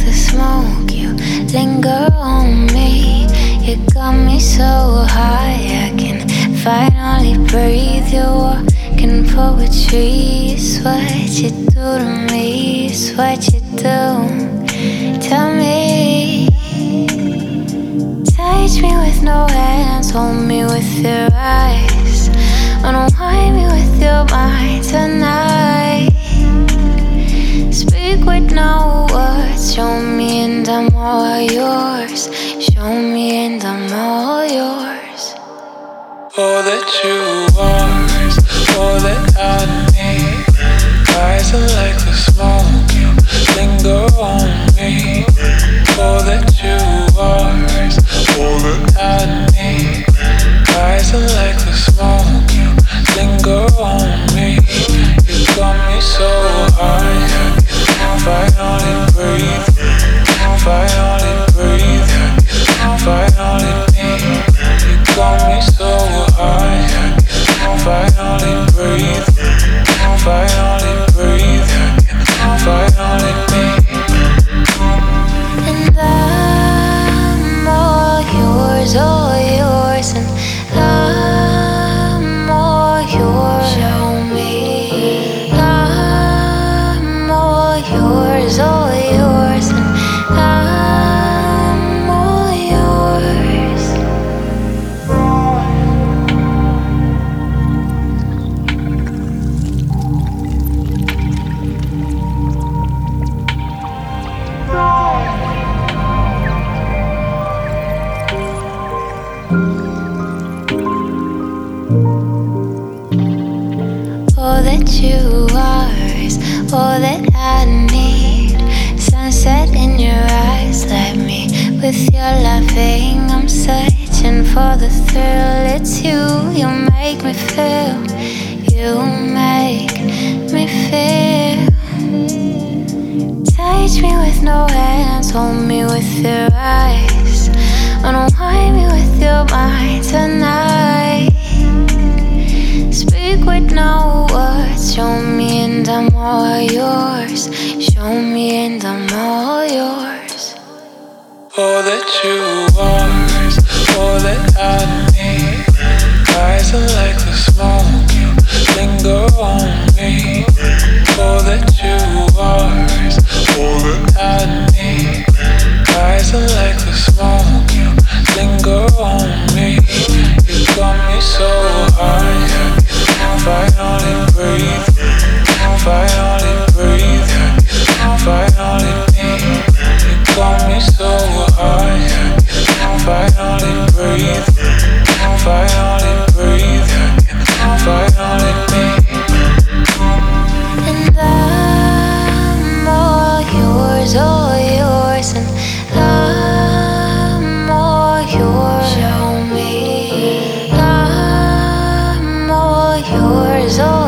the smoke, you linger on me. You got me so high, I can finally breathe. You're walking poetry, it's what you do to me, it's what you do. Tell me, touch me with no hands, hold me with your eyes, unwind me with your mind tonight. Speak with no words, show me and I'm all yours. Show me and I'm all yours. All that you are is all that I need. Rising like the smoke, you linger on me. All that you are is all that I need. Rising like the smoke, you linger on me. You got me so high, finally breathe, finally breathe, finally me. You got me so high, finally breathe, finally breathe, finally me. And I'm all yours, and I'm all yours. Show me I'm all yours, and I'm all yours. All that you are is all that I need. Sunset in your eyes, light me with your loving. I'm searching for the thrill. It's you, you make me feel. You make me feel. Touch me with no hands, hold me with your eyes, unwind me with your mind tonight. Speak with no words, show me and I'm all yours. Show me and I'm all yours. All that you are is all that I need. Rising like the smoke, you linger on me. All that you are is all that I need. Rising like the smoke, you linger on me. You got me so high, finally breathe, finally breathe, finally me. You got me so high, finally breathe, finally breathe, finally me. And I'm all yours, and I'm all yours. Show me I'm all yours.